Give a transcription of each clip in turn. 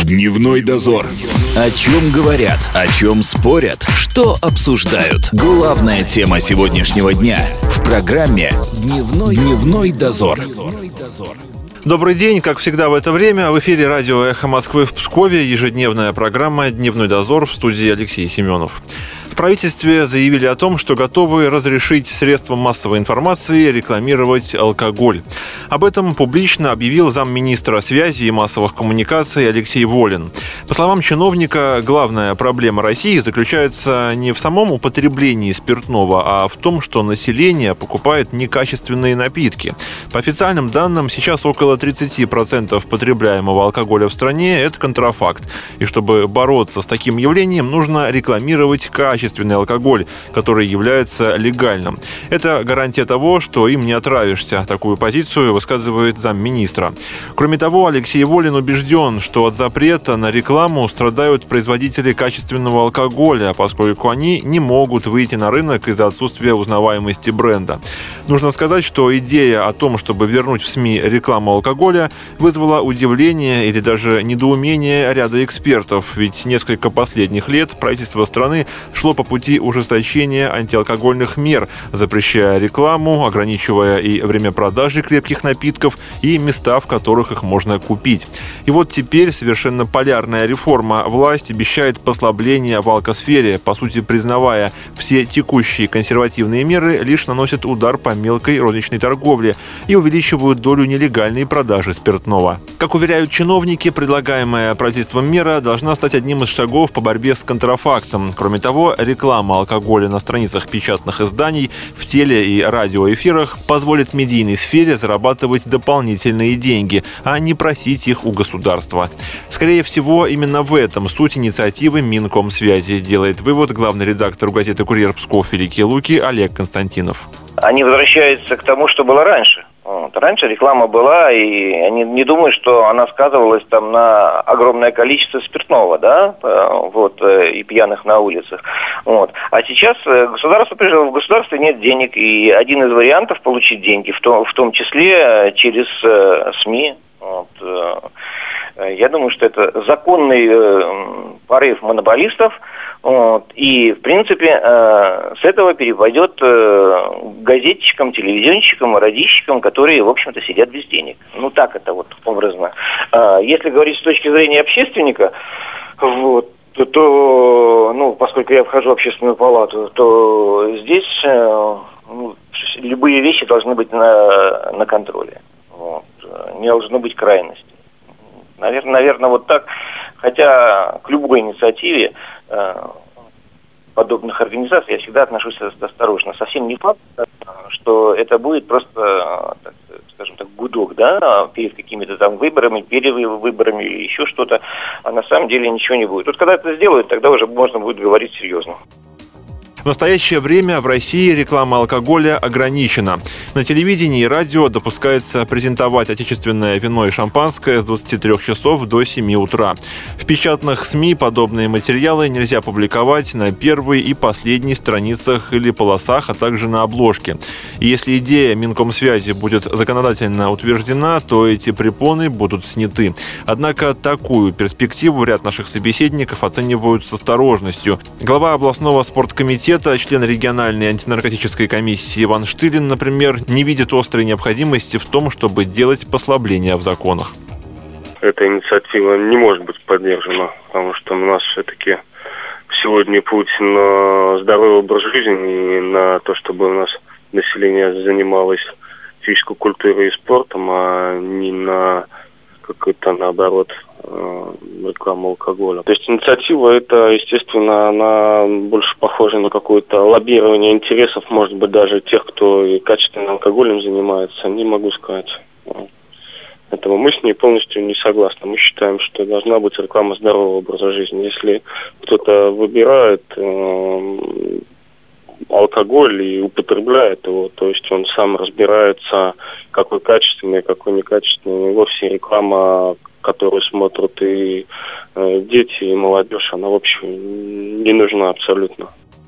Дневной дозор. О чем говорят, о чем спорят, что обсуждают. Главная тема сегодняшнего дня в программе «Дневной дозор». Добрый день, как всегда в это время, в эфире радио «Эхо Москвы» в Пскове, ежедневная программа «Дневной дозор», в студии Алексей Семенов. В правительстве заявили о том, что готовы разрешить средствам массовой информации рекламировать алкоголь. Об этом публично объявил замминистра связи и массовых коммуникаций Алексей Волин. По словам чиновника, главная проблема России заключается не в самом употреблении спиртного, а в том, что население покупает некачественные напитки. По официальным данным, сейчас около 30% потребляемого алкоголя в стране – это контрафакт. И чтобы бороться с таким явлением, нужно рекламировать качественный алкоголь, который является легальным. Это гарантия того, что им не отравишься. Такую позицию высказывает замминистра. Кроме того, Алексей Волин убежден, что от запрета на рекламу страдают производители качественного алкоголя, поскольку они не могут выйти на рынок из-за отсутствия узнаваемости бренда. Нужно сказать, что идея о том, чтобы вернуть в СМИ рекламу алкоголя, вызвала удивление или даже недоумение ряда экспертов, ведь несколько последних лет правительство страны шло по пути ужесточения антиалкогольных мер, запрещая рекламу, ограничивая и время продажи крепких напитков, и места, в которых их можно купить. И вот теперь совершенно полярная реформа. Власть обещает послабление в алкосфере, по сути признавая, все текущие консервативные меры лишь наносят удар по мелкой розничной торговле и увеличивают долю нелегальной продажи спиртного. Как уверяют чиновники, предлагаемая правительством мера должна стать одним из шагов по борьбе с контрафактом. Кроме того, реклама алкоголя на страницах печатных изданий, в теле- и радиоэфирах позволит медийной сфере зарабатывать дополнительные деньги, а не просить их у государства. Скорее всего, именно в этом суть инициативы Минкомсвязи, делает вывод главный редактор газеты «Курьер Псков. Великие Луки» Олег Константинов. Они возвращаются к тому, что было раньше. Раньше реклама была, и они не думают, что она сказывалась там на огромное количество спиртного, да, и пьяных на улицах. А сейчас в государстве нет денег, и один из вариантов получить деньги, в том числе через СМИ. Я думаю, что это законный порыв монополистов. И, в принципе, с этого перепадет газетчикам, телевизионщикам, радищикам, которые, в общем-то, сидят без денег. Так это образно. Если говорить с точки зрения общественника, то поскольку я вхожу в общественную палату, то здесь любые вещи должны быть на контроле. Не должно быть крайности. Наверное, так. Хотя к любой инициативе подобных организаций я всегда отношусь осторожно. Совсем не факт, что это будет просто, скажем так, гудок, да, перед какими-то там выборами, перевыборами или еще что-то, а на самом деле ничего не будет. Когда это сделают, тогда уже можно будет говорить серьезно. В настоящее время в России реклама алкоголя ограничена. На телевидении и радио допускается презентовать отечественное вино и шампанское с 23 часов до 7 утра. В печатных СМИ подобные материалы нельзя публиковать на первой и последней страницах или полосах, а также на обложке. И если идея Минкомсвязи будет законодательно утверждена, то эти препоны будут сняты. Однако такую перспективу ряд наших собеседников оценивают с осторожностью. Глава областного спорткомитета, член региональной антинаркотической комиссии Иван Штырин, например, не видит острой необходимости в том, чтобы делать послабления в законах. Эта инициатива не может быть поддержана, потому что у нас все-таки сегодня путь на здоровый образ жизни и на то, чтобы у нас население занималось физической культурой и спортом, а не на какой-то, наоборот, рекламу алкоголя. То есть инициатива эта, естественно, она больше похожа на какое-то лоббирование интересов, может быть, даже тех, кто и качественным алкоголем занимается, не могу сказать. Поэтому мы с ней полностью не согласны. Мы считаем, что должна быть реклама здорового образа жизни. Если кто-то выбирает алкоголь и употребляет его, то есть он сам разбирается, какой качественный, какой некачественный. Вовсе реклама, которую смотрят и дети, и молодежь, она вообще не нужна абсолютно.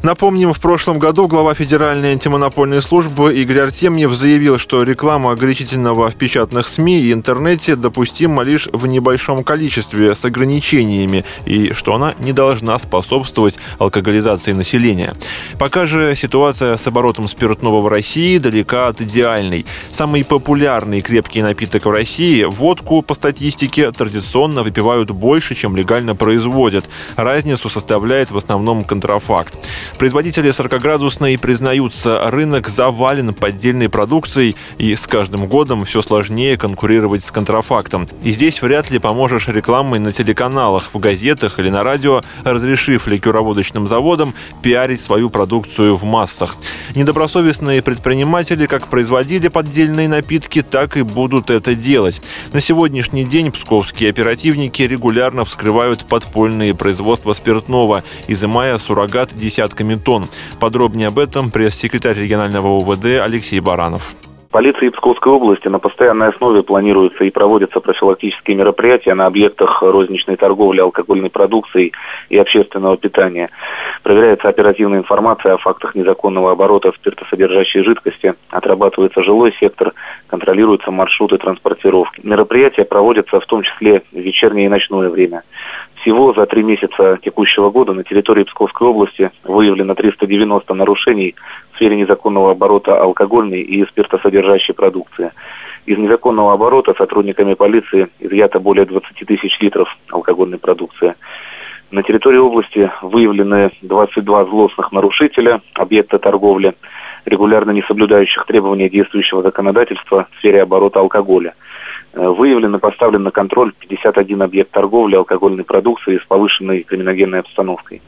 Напомним, в прошлом году глава Федеральной антимонопольной службы Игорь Артемьев заявил, что реклама горячительного в печатных СМИ и интернете допустима лишь в небольшом количестве с ограничениями и что она не должна способствовать алкоголизации населения. Пока же ситуация с оборотом спиртного в России далека от идеальной. Самый популярный крепкий напиток в России, водку, по статистике, традиционно выпивают больше, чем легально производят. Разницу составляет в основном контрафакт. Производители 40-градусной признаются, рынок завален поддельной продукцией, и с каждым годом все сложнее конкурировать с контрафактом. И здесь вряд ли поможешь рекламой на телеканалах, в газетах или на радио, разрешив ликероводочным заводам пиарить свою продукцию в массах. Недобросовестные предприниматели как производили поддельные напитки, так и будут это делать. На сегодняшний день псковские оперативники регулярно вскрывают подпольные производства спиртного, изымая суррогат десятками тонн. Подробнее об этом пресс-секретарь регионального УВД Алексей Баранов. Полиции Псковской области на постоянной основе планируются и проводятся профилактические мероприятия на объектах розничной торговли алкогольной продукцией и общественного питания. Проверяется оперативная информация о фактах незаконного оборота спиртосодержащей жидкости, отрабатывается жилой сектор, контролируются маршруты транспортировки. Мероприятия проводятся в том числе в вечернее и ночное время. Всего за 3 месяца текущего года на территории Псковской области выявлено 390 нарушений в сфере незаконного оборота алкогольной и спиртосодержащей продукции. Из незаконного оборота сотрудниками полиции изъято более 20 тысяч литров алкогольной продукции. На территории области выявлены 22 злостных нарушителя объекта торговли, регулярно не соблюдающих требования действующего законодательства в сфере оборота алкоголя. Выявлен и поставлен на контроль 51 объект торговли алкогольной продукцией с повышенной криминогенной обстановкой.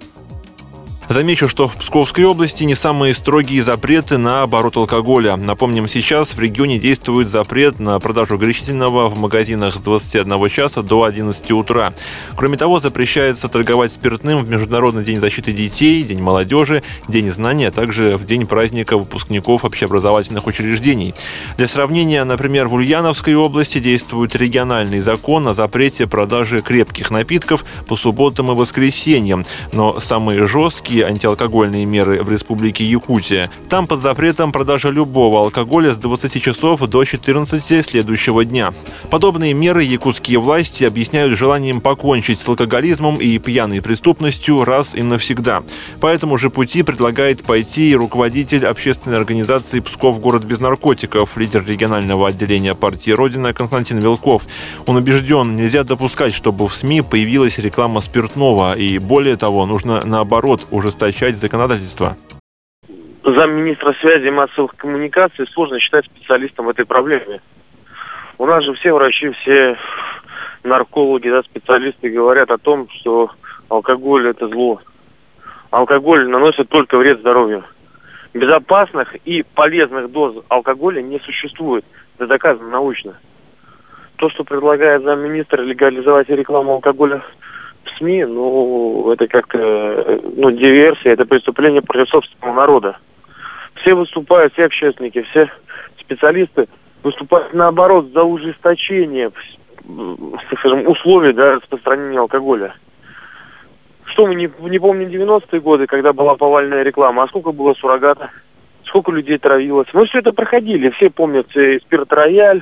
Замечу, что в Псковской области не самые строгие запреты на оборот алкоголя. Напомним, сейчас в регионе действует запрет на продажу горячительного в магазинах с 21 часа до 11 утра. Кроме того, запрещается торговать спиртным в Международный день защиты детей, День молодежи, День знаний, а также в день праздника выпускников общеобразовательных учреждений. Для сравнения, например, в Ульяновской области действует региональный закон о запрете продажи крепких напитков по субботам и воскресеньям, но самые жесткие антиалкогольные меры в Республике Якутия. Там под запретом продажа любого алкоголя с 20 часов до 14 следующего дня. Подобные меры якутские власти объясняют желанием покончить с алкоголизмом и пьяной преступностью раз и навсегда. По этому же пути предлагает пойти и руководитель общественной организации «Псков. Город без наркотиков», лидер регионального отделения партии «Родина» Константин Вилков. Он убежден, нельзя допускать, чтобы в СМИ появилась реклама спиртного, и более того, нужно наоборот ужесточать законодательство. Замминистра связи и массовых коммуникаций сложно считать специалистом в этой проблеме. У нас же все врачи, все наркологи, специалисты говорят о том, что алкоголь – это зло. Алкоголь наносит только вред здоровью. Безопасных и полезных доз алкоголя не существует. Это доказано научно. То, что предлагает замминистра легализовать рекламу алкоголя в СМИ, это как-то, диверсия, это преступление против собственного народа. Все выступают, все общественники, все специалисты выступают наоборот за ужесточение, скажем, условий распространения алкоголя. Что мы не помним 90-е годы, когда была повальная реклама, а сколько было суррогата, сколько людей травилось. Мы все это проходили, все помнят и спирт-рояль,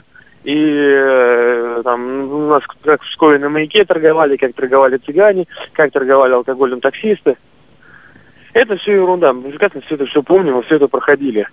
и там у нас как в школе на маяке торговали, как торговали цыгане, как торговали алкоголем таксисты. Это все ерунда. Мы прекрасно все это помним, мы все это проходили.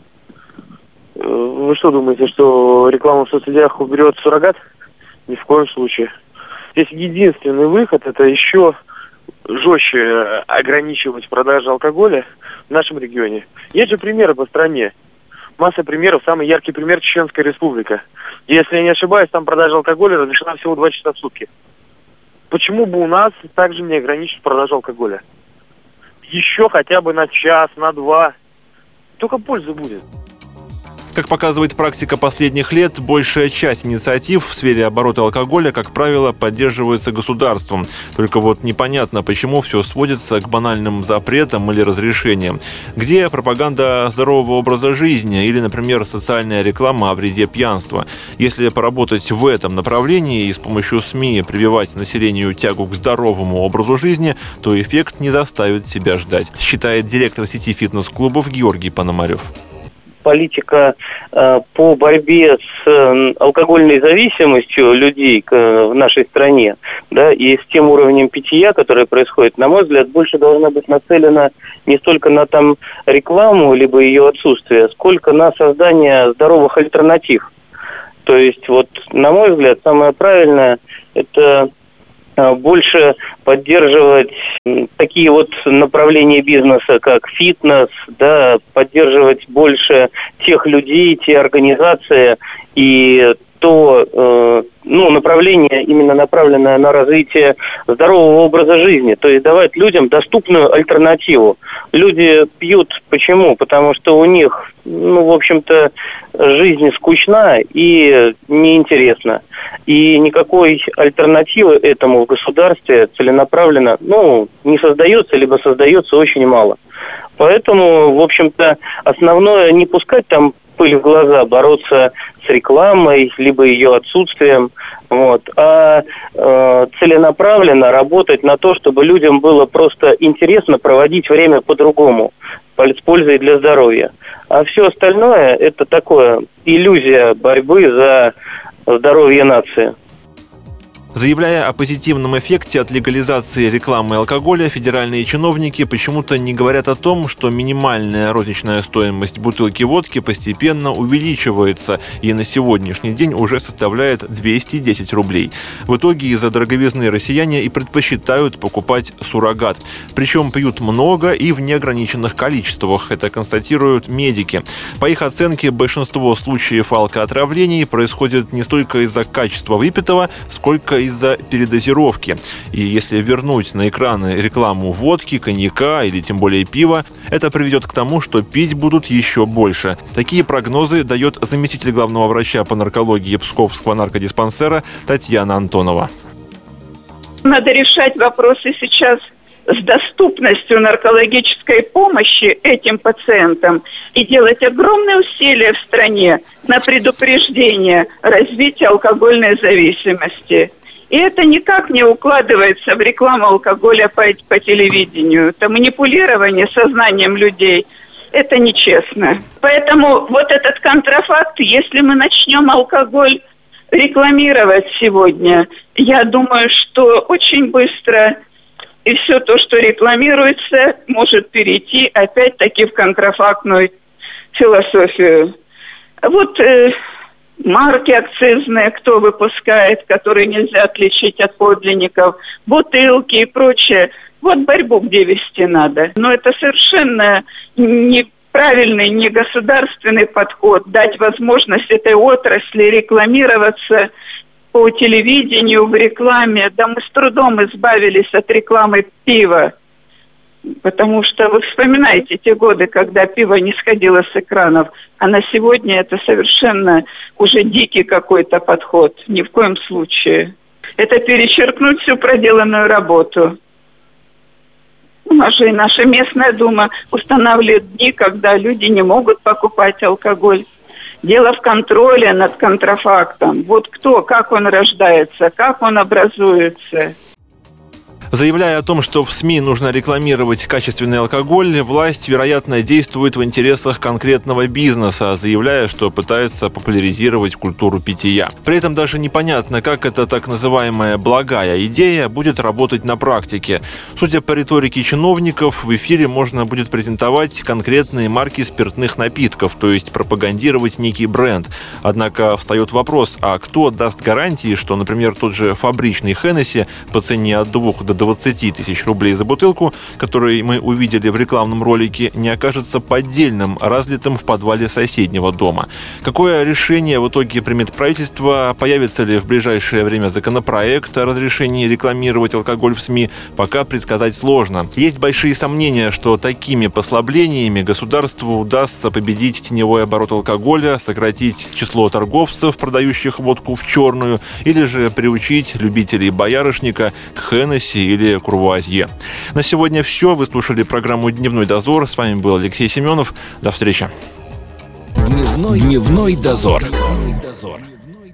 Вы что думаете, что реклама в соцсетях уберет суррогат? Ни в коем случае. Здесь единственный выход — это еще жестче ограничивать продажу алкоголя в нашем регионе. Есть же примеры по стране. Масса примеров. Самый яркий пример — Чеченская Республика. Если я не ошибаюсь, там продажа алкоголя разрешена всего 2 часа в сутки. Почему бы у нас также не ограничить продажу алкоголя? Еще хотя бы на час, на 2. Только польза будет. Как показывает практика последних лет, большая часть инициатив в сфере оборота алкоголя, как правило, поддерживается государством. Только вот непонятно, почему все сводится к банальным запретам или разрешениям. Где пропаганда здорового образа жизни или, например, социальная реклама о вреде пьянства? Если поработать в этом направлении и с помощью СМИ прививать населению тягу к здоровому образу жизни, то эффект не заставит себя ждать, считает директор сети фитнес-клубов Георгий Пономарев. Политика по борьбе с алкогольной зависимостью людей в нашей стране, да, и с тем уровнем питья, которое происходит, на мой взгляд, больше должна быть нацелена не столько на там рекламу, либо ее отсутствие, сколько на создание здоровых альтернатив. То есть, вот, на мой взгляд, самое правильное – это больше поддерживать такие вот направления бизнеса, как фитнес, да, поддерживать больше тех людей, те организации и то направление, именно направленное на развитие здорового образа жизни. То есть давать людям доступную альтернативу. Люди пьют почему? Потому что у них, в общем-то, жизнь скучна и неинтересна. И никакой альтернативы этому в государстве целенаправленно, не создается, либо создается очень мало. Поэтому, в общем-то, основное не пускать там пыль в глаза, бороться с рекламой, либо ее отсутствием, а целенаправленно работать на то, чтобы людям было просто интересно проводить время по-другому, с пользой для здоровья. А все остальное – это такое иллюзия борьбы за здоровье нации. Заявляя о позитивном эффекте от легализации рекламы алкоголя, федеральные чиновники почему-то не говорят о том, что минимальная розничная стоимость бутылки водки постепенно увеличивается и на сегодняшний день уже составляет 210 рублей. В итоге из-за дороговизны россияне и предпочитают покупать суррогат. Причем пьют много и в неограниченных количествах. Это констатируют медики. По их оценке, большинство случаев алкоотравлений происходит не столько из-за качества выпитого, сколько из-за передозировки. И если вернуть на экраны рекламу водки, коньяка или тем более пива, это приведет к тому, что пить будут еще больше. Такие прогнозы дает заместитель главного врача по наркологии Псковского наркодиспансера Татьяна Антонова. Надо решать вопросы сейчас с доступностью наркологической помощи этим пациентам и делать огромные усилия в стране на предупреждение развития алкогольной зависимости. И это никак не укладывается в рекламу алкоголя по телевидению. Это манипулирование сознанием людей. Это нечестно. Поэтому вот этот контрафакт, если мы начнем алкоголь рекламировать сегодня, я думаю, что очень быстро и все то, что рекламируется, может перейти опять-таки в контрафактную философию. Вот марки акцизные, кто выпускает, которые нельзя отличить от подлинников, бутылки и прочее. Вот борьбу где вести надо. Но это совершенно неправильный, негосударственный подход. Дать возможность этой отрасли рекламироваться по телевидению, в рекламе. Да мы с трудом избавились от рекламы пива. Потому что вы вспоминаете те годы, когда пиво не сходило с экранов, а на сегодня это совершенно уже дикий какой-то подход. Ни в коем случае. Это перечеркнуть всю проделанную работу. У нас же и наша местная дума устанавливает дни, когда люди не могут покупать алкоголь. Дело в контроле над контрафактом. Вот кто, как он рождается, как он образуется. Заявляя о том, что в СМИ нужно рекламировать качественный алкоголь, власть, вероятно, действует в интересах конкретного бизнеса, заявляя, что пытается популяризировать культуру питья. При этом даже непонятно, как эта так называемая благая идея будет работать на практике. Судя по риторике чиновников, в эфире можно будет презентовать конкретные марки спиртных напитков, то есть пропагандировать некий бренд. Однако встает вопрос, а кто даст гарантии, что, например, тот же фабричный Хеннесси по цене от 2 до 20 тысяч рублей за бутылку, который мы увидели в рекламном ролике, не окажется поддельным, разлитым в подвале соседнего дома. Какое решение в итоге примет правительство? Появится ли в ближайшее время законопроект о разрешении рекламировать алкоголь в СМИ? Пока предсказать сложно. Есть большие сомнения, что такими послаблениями государству удастся победить теневой оборот алкоголя, сократить число торговцев, продающих водку в черную, или же приучить любителей боярышника к Хеннесси или Курвуазье. На сегодня все. Вы слушали программу «Дневной дозор». С вами был Алексей Семенов. До встречи. Дневной дозор.